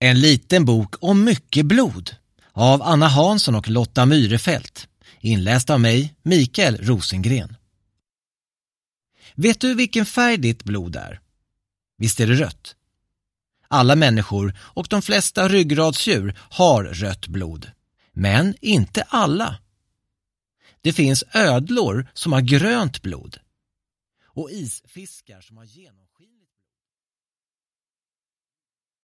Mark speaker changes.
Speaker 1: En liten bok om mycket blod av Anna Hansson och Lotta Myrefelt. Inläst av mig, Mikael Rosengren. Vet du vilken färg ditt blod är? Visst är det rött? Alla människor och de flesta ryggradsdjur har rött blod. Men inte alla. Det finns ödlor som har grönt blod. Och isfiskar som har genomskinligt